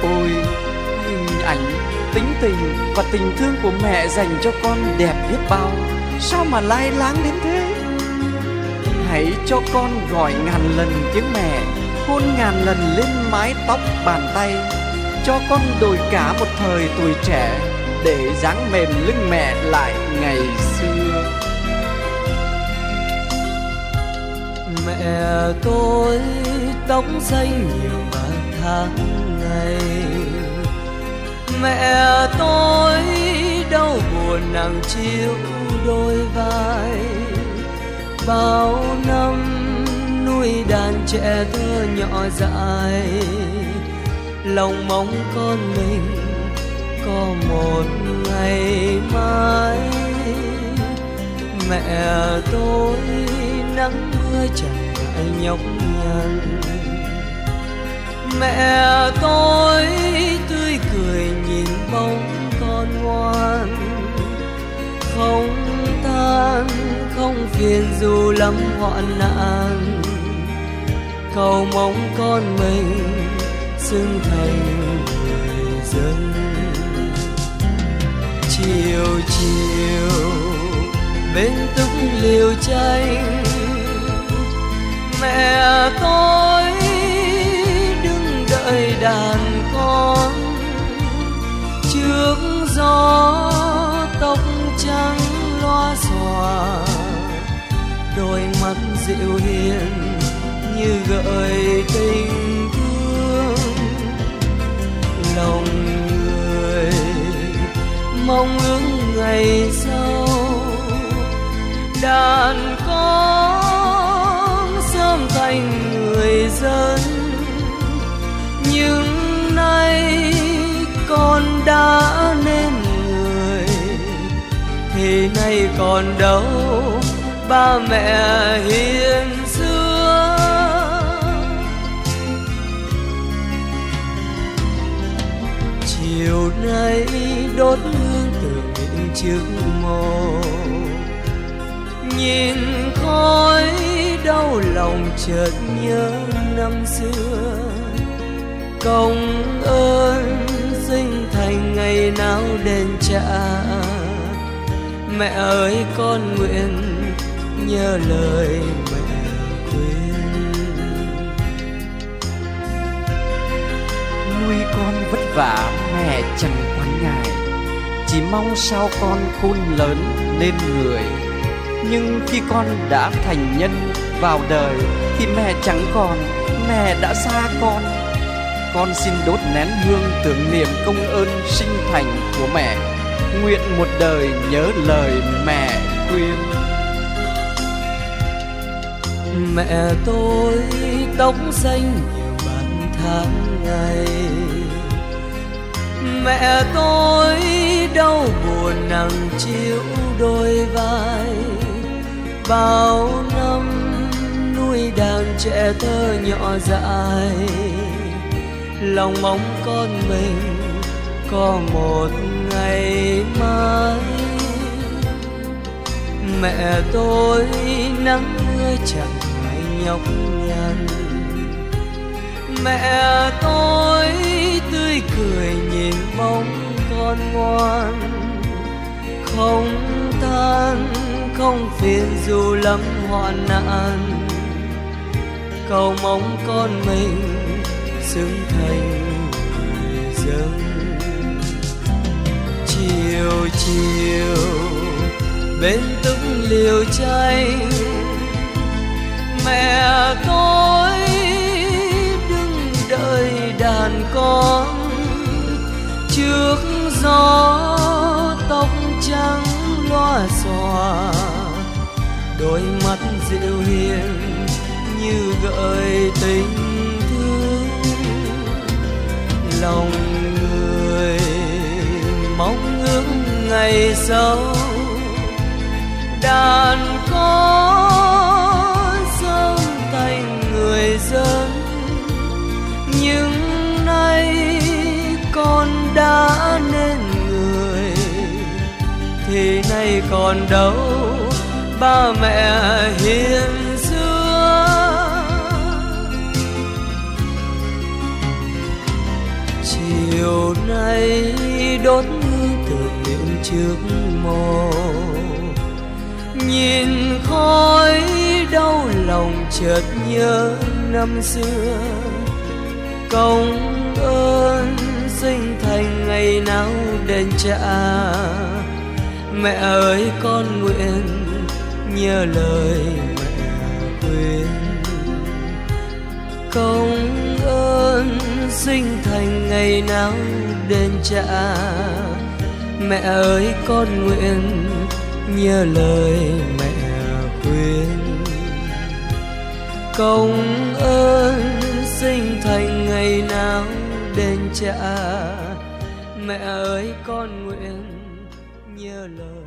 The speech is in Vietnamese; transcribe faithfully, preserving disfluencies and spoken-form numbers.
Ôi, hình ảnh, tính tình và tình thương của mẹ dành cho con đẹp biết bao. Sao mà lai láng đến thế? Hãy cho con gọi ngàn lần tiếng mẹ, hôn ngàn lần lên mái tóc bàn tay, cho con đổi cả một thời tuổi trẻ, để dáng mềm lưng mẹ lại ngày xưa. Mẹ tôi tóc xanh nhiều và tháng ngày, mẹ tôi đau buồn nặng chiếu đôi vai. Bao năm nuôi đàn trẻ thơ nhỏ dại, lòng mong con mình có một ngày mai. Mẹ tôi nắng mưa chẳng ngại nhọc nhằn, mẹ tôi tươi cười nhìn bóng con ngoan. Không than không phiền dù lắm hoạn nạn, cầu mong con mình xưng thành người dân. Chiều chiều bên túc liều tranh, mẹ tôi đứng đợi đàn con. Trước gió tóc trắng loa xòa, đôi mắt dịu hiền như gợi tình thương. Lòng người mong ước ngày sau, đàn con sớm thành người dân. Nhưng nay con đã nên người, thì nay còn đâu ba mẹ hiền xưa. Chiều nay đốt hương tưởng niệm trước mộ, nhìn khói đau lòng chợt nhớ năm xưa. Công ơn sinh thành ngày nào đền trả, mẹ ơi con nguyện nhớ lời mẹ khuyên. Nuôi con vất vả mẹ chẳng quán ngại, chỉ mong sao con khôn lớn lên người. Nhưng khi con đã thành nhân vào đời thì mẹ chẳng còn, mẹ đã xa con. Con xin đốt nén hương tưởng niệm công ơn sinh thành của mẹ, nguyện một đời nhớ lời mẹ khuyên. Mẹ tôi tóc xanh nhiều bạn tháng ngày, mẹ tôi đau buồn nặng chiếu đôi vai. Bao năm nuôi đàn trẻ thơ nhỏ dại, lòng mong con mình có một ngày mai. Mẹ tôi nắng mưa chẳng ngại nhọc nhằn, mẹ tôi tươi cười nhìn bóng con ngoan. Không than không phiền dù lắm hoạn nạn, cầu mong con mình xứng thành người dân. Chiều chiều bên túc liều tranh, mẹ tôi đứng đợi đàn con. Trước gió tóc trắng loa xòa, đôi mắt dịu hiền như gợi tình thương. Lòng người mong ước ngày sau, đàn con sớm thành người dân. Nhưng nay con đã nên người, thì nay còn đâu ba mẹ hiền xưa. Chiều chiều nay đốt tưởng niệm trước mồ, nhìn khói đau lòng chợt nhớ năm xưa. Công ơn sinh thành ngày nào đền trả, mẹ ơi con nguyện nhớ lời mẹ khuyên. Công ơn sinh thành ngày nào đền trả, mẹ ơi con nguyện nhớ lời mẹ khuyên. Công ơn sinh thành ngày nào đền trả, mẹ ơi con nguyện nhớ lời